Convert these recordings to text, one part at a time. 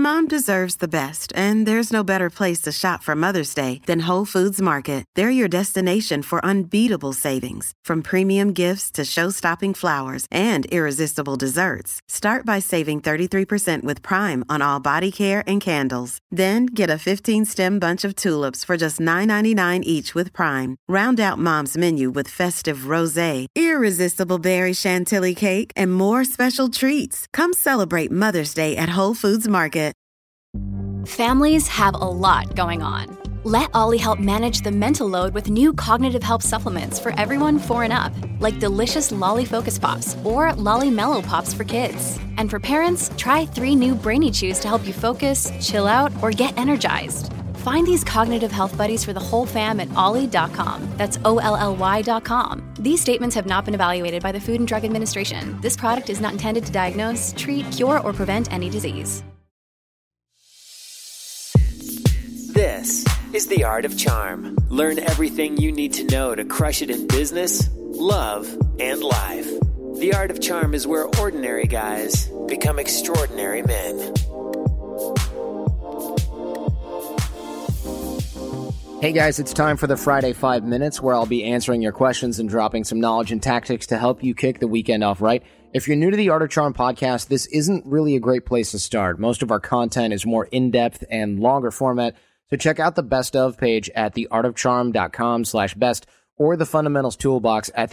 Mom deserves the best, and there's no better place to shop for Mother's Day than Whole Foods Market. They're your destination for unbeatable savings, from premium gifts to show-stopping flowers and irresistible desserts. Start by saving 33% with Prime on all body care and candles. Then get a 15-stem bunch of tulips for just $9.99 each with Prime. Round out Mom's menu with festive rosé, irresistible berry chantilly cake, and more special treats. Come celebrate Mother's Day at Whole Foods Market. Families have a lot going on. Let Ollie help manage the mental load with new cognitive help supplements for everyone 4 and up, like delicious Lolly Focus Pops or Lolly Mellow Pops for kids. And for parents, try 3 new Brainy Chews to help you focus, chill out, or get energized. Find these cognitive health buddies for the whole fam at ollie.com. That's OLLY.com. These statements have not been evaluated by the Food and Drug Administration. This product is not intended to diagnose, treat, cure, or prevent any disease. This is The Art of Charm. Learn everything you need to know to crush it in business, love, and life. The Art of Charm is where ordinary guys become extraordinary men. Hey guys, it's time for the Friday 5 Minutes where I'll be answering your questions and dropping some knowledge and tactics to help you kick the weekend off right. If you're new to the Art of Charm podcast, this isn't really a great place to start. Most of our content is more in-depth and longer format, so check out the best of page at theartofcharm.com/best or the fundamentals toolbox at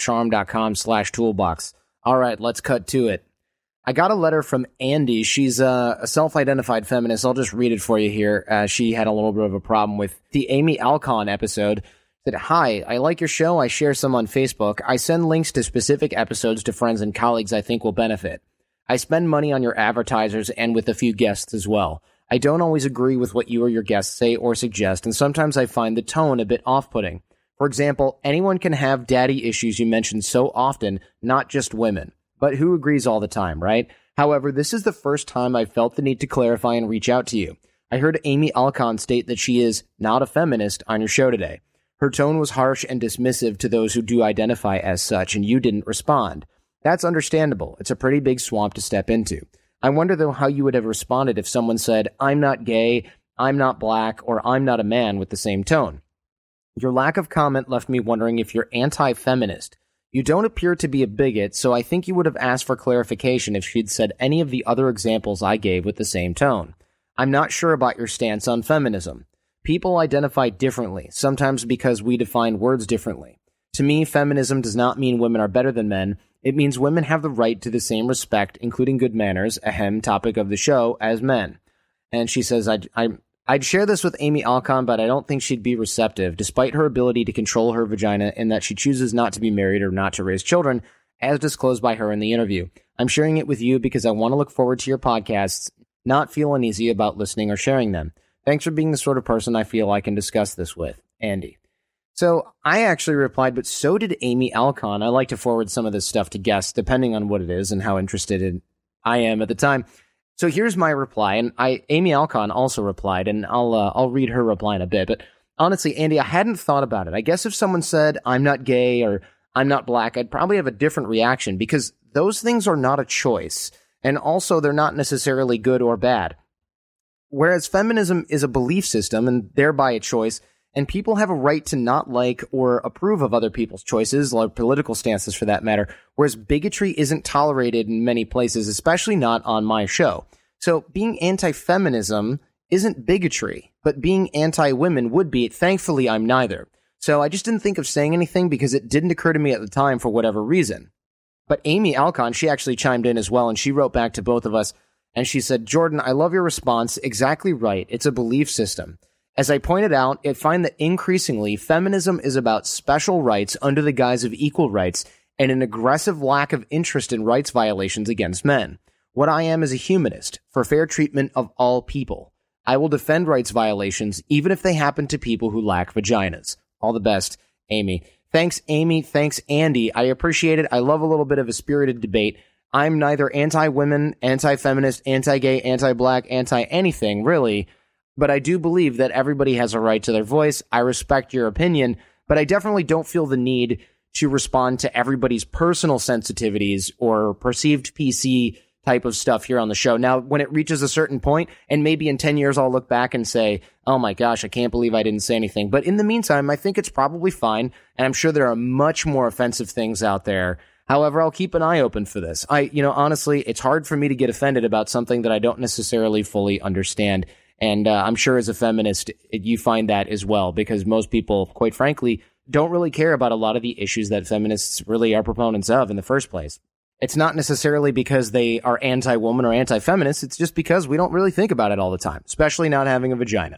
theartofcharm.com/toolbox. All right, let's cut to it. I got a letter from Andy. She's a self-identified feminist. I'll just read it for you here. She had a little bit of a problem with the Amy Alcon episode. Said, "Hi, I like your show. I share some on Facebook. I send links to specific episodes to friends and colleagues I think will benefit. I spend money on your advertisers and with a few guests as well. I don't always agree with what you or your guests say or suggest, and sometimes I find the tone a bit off-putting. For example, anyone can have daddy issues you mention so often, not just women. But who agrees all the time, right? However, this is the first time I've felt the need to clarify and reach out to you. I heard Amy Alcon state that she is not a feminist on your show today. Her tone was harsh and dismissive to those who do identify as such, and you didn't respond. That's understandable. It's a pretty big swamp to step into. I wonder, though, how you would have responded if someone said, 'I'm not gay, I'm not black, or I'm not a man' with the same tone. Your lack of comment left me wondering if you're anti-feminist. You don't appear to be a bigot, so I think you would have asked for clarification if she'd said any of the other examples I gave with the same tone. I'm not sure about your stance on feminism. People identify differently, sometimes because we define words differently. To me, feminism does not mean women are better than men. It means women have the right to the same respect, including good manners, ahem, topic of the show, as men." And she says, I'd share this with Amy Alcon, but I don't think she'd be receptive, despite her ability to control her vagina in that she chooses not to be married or not to raise children, as disclosed by her in the interview. I'm sharing it with you because I want to look forward to your podcasts, not feel uneasy about listening or sharing them. Thanks for being the sort of person I feel I can discuss this with. Andy. So I actually replied, but so did Amy Alcon. I like to forward some of this stuff to guests, depending on what it is and how interested I am at the time. So here's my reply, and Amy Alcon also replied, and I'll read her reply in a bit. But honestly, Andy, I hadn't thought about it. I guess if someone said I'm not gay or I'm not black, I'd probably have a different reaction because those things are not a choice, and also they're not necessarily good or bad. Whereas feminism is a belief system and thereby a choice, and people have a right to not like or approve of other people's choices, like political stances for that matter, whereas bigotry isn't tolerated in many places, especially not on my show. So being anti-feminism isn't bigotry, but being anti-women would be. Thankfully, I'm neither. So I just didn't think of saying anything because it didn't occur to me at the time for whatever reason. But Amy Alcon, she actually chimed in as well, and she wrote back to both of us, and she said, "Jordan, I love your response. Exactly right. It's a belief system. As I pointed out, I find that increasingly feminism is about special rights under the guise of equal rights and an aggressive lack of interest in rights violations against men. What I am is a humanist for fair treatment of all people. I will defend rights violations even if they happen to people who lack vaginas. All the best, Amy." Thanks, Amy. Thanks, Andy. I appreciate it. I love a little bit of a spirited debate. I'm neither anti-women, anti-feminist, anti-gay, anti-black, anti-anything, really. But I do believe that everybody has a right to their voice. I respect your opinion, but I definitely don't feel the need to respond to everybody's personal sensitivities or perceived PC type of stuff here on the show. Now, when it reaches a certain point, and maybe in 10 years I'll look back and say, oh my gosh, I can't believe I didn't say anything. But in the meantime, I think it's probably fine, and I'm sure there are much more offensive things out there. However, I'll keep an eye open for this. Honestly, it's hard for me to get offended about something that I don't necessarily fully understand. And I'm sure as a feminist, you find that as well, because most people, quite frankly, don't really care about a lot of the issues that feminists really are proponents of in the first place. It's not necessarily because they are anti-woman or anti-feminist. It's just because we don't really think about it all the time, especially not having a vagina.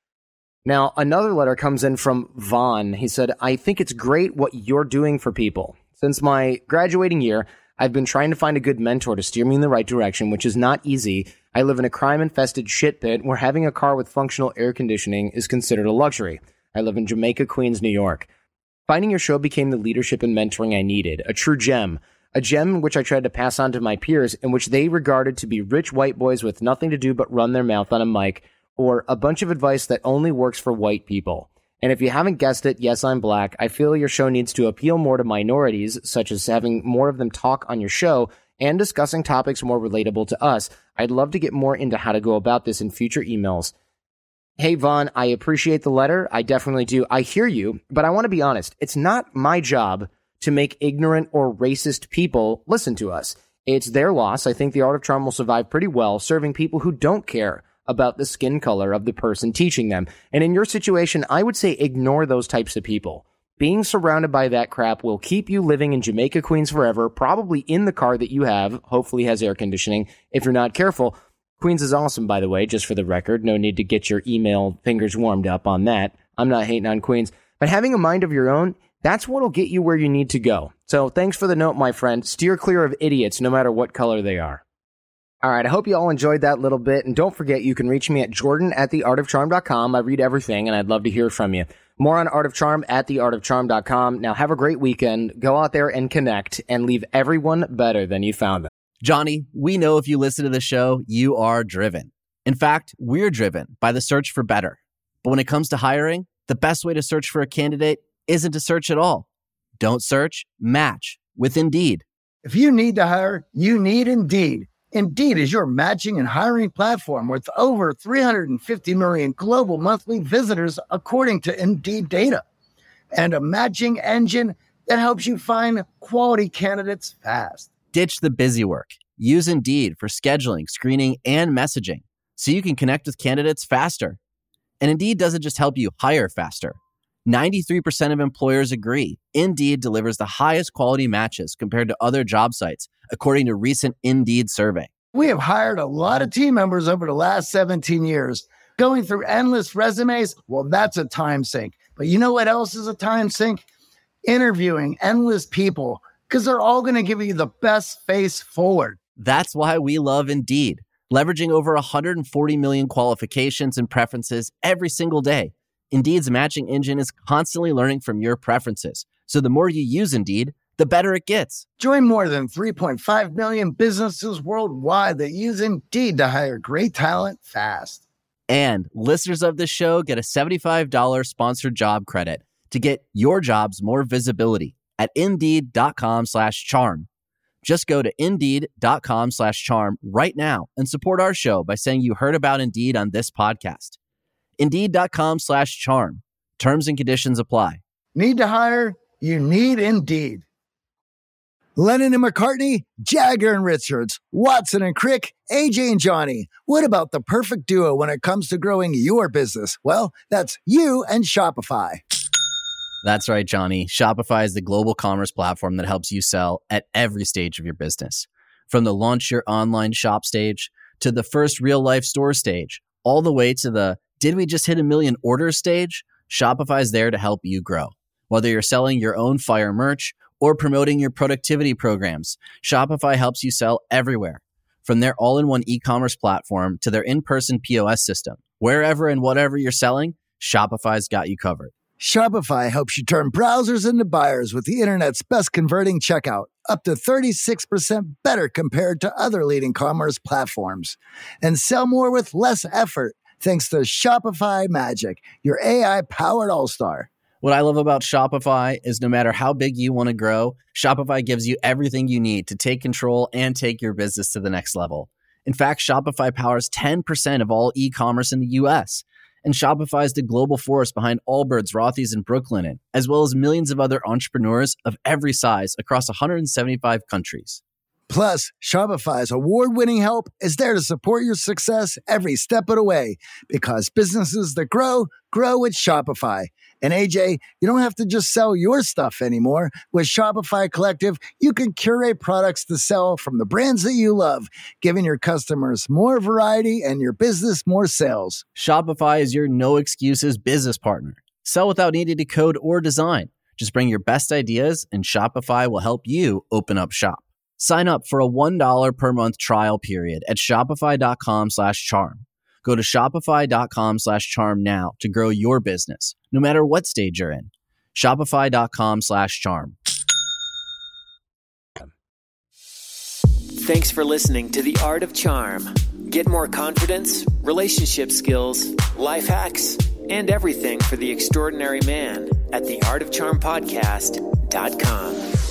Now, another letter comes in from Vaughn. He said, I think it's great what you're doing for people. Since my graduating year, I've been trying to find a good mentor to steer me in the right direction, which is not easy. I live in a crime-infested shit pit where having a car with functional air conditioning is considered a luxury. I live in Jamaica, Queens, New York. Finding your show became the leadership and mentoring I needed, a true gem. A gem which I tried to pass on to my peers and which they regarded to be rich white boys with nothing to do but run their mouth on a mic, or a bunch of advice that only works for white people. And if you haven't guessed it, yes, I'm black. I feel your show needs to appeal more to minorities, such as having more of them talk on your show and discussing topics more relatable to us. I'd love to get more into how to go about this in future emails. Hey, Vaughn, I appreciate the letter. I definitely do. I hear you, but I want to be honest. It's not my job to make ignorant or racist people listen to us. It's their loss. I think the Art of Charm will survive pretty well, serving people who don't care about the skin color of the person teaching them. And in your situation, I would say ignore those types of people. Being surrounded by that crap will keep you living in Jamaica, Queens forever, probably in the car that you have, hopefully has air conditioning, if you're not careful. Queens is awesome, by the way, just for the record. No need to get your email fingers warmed up on that. I'm not hating on Queens. But having a mind of your own, that's what'll get you where you need to go. So thanks for the note, my friend. Steer clear of idiots, no matter what color they are. All right, I hope you all enjoyed that little bit. And don't forget, you can reach me at jordan@theartofcharm.com. I read everything, and I'd love to hear from you. More on Art of Charm at theartofcharm.com. Now, have a great weekend. Go out there and connect and leave everyone better than you found them. Johnny, we know if you listen to the show, you are driven. In fact, we're driven by the search for better. But when it comes to hiring, the best way to search for a candidate isn't to search at all. Don't search, match with Indeed. If you need to hire, you need Indeed. Indeed is your matching and hiring platform with over 350 million global monthly visitors, according to Indeed data, and a matching engine that helps you find quality candidates fast. Ditch the busy work. Use Indeed for scheduling, screening, and messaging so you can connect with candidates faster. And Indeed doesn't just help you hire faster. 93% of employers agree Indeed delivers the highest quality matches compared to other job sites, according to recent Indeed survey. We have hired a lot of team members over the last 17 years. Going through endless resumes, well, that's a time sink. But you know what else is a time sink? Interviewing endless people, because they're all going to give you the best face forward. That's why we love Indeed, leveraging over 140 million qualifications and preferences every single day. Indeed's matching engine is constantly learning from your preferences. So the more you use Indeed, the better it gets. Join more than 3.5 million businesses worldwide that use Indeed to hire great talent fast. And listeners of this show get a $75 sponsored job credit to get your jobs more visibility at Indeed.com/charm. Just go to Indeed.com/charm right now and support our show by saying you heard about Indeed on this podcast. Indeed.com/charm. Terms and conditions apply. Need to hire? You need Indeed. Lennon and McCartney, Jagger and Richards, Watson and Crick, AJ and Johnny. What about the perfect duo when it comes to growing your business? Well, that's you and Shopify. That's right, Johnny. Shopify is the global commerce platform that helps you sell at every stage of your business. From the launch your online shop stage to the first real life store stage, all the way to the did we just hit 1 million orders stage? Shopify is there to help you grow. Whether you're selling your own fire merch or promoting your productivity programs, Shopify helps you sell everywhere. From their all-in-one e-commerce platform to their in-person POS system, wherever and whatever you're selling, Shopify's got you covered. Shopify helps you turn browsers into buyers with the internet's best converting checkout, up to 36% better compared to other leading commerce platforms. And sell more with less effort thanks to Shopify Magic, your AI-powered all-star. What I love about Shopify is no matter how big you want to grow, Shopify gives you everything you need to take control and take your business to the next level. In fact, Shopify powers 10% of all e-commerce in the U.S., and Shopify is the global force behind Allbirds, Rothy's, and Brooklinen, as well as millions of other entrepreneurs of every size across 175 countries. Plus, Shopify's award-winning help is there to support your success every step of the way, because businesses that grow with Shopify. And AJ, you don't have to just sell your stuff anymore. With Shopify Collective, you can curate products to sell from the brands that you love, giving your customers more variety and your business more sales. Shopify is your no-excuses business partner. Sell without needing to code or design. Just bring your best ideas, and Shopify will help you open up shop. Sign up for a $1 per month trial period at shopify.com/charm. Go to shopify.com/charm now to grow your business, no matter what stage you're in. Shopify.com/charm. Thanks for listening to The Art of Charm. Get more confidence, relationship skills, life hacks, and everything for the extraordinary man at theartofcharmpodcast.com.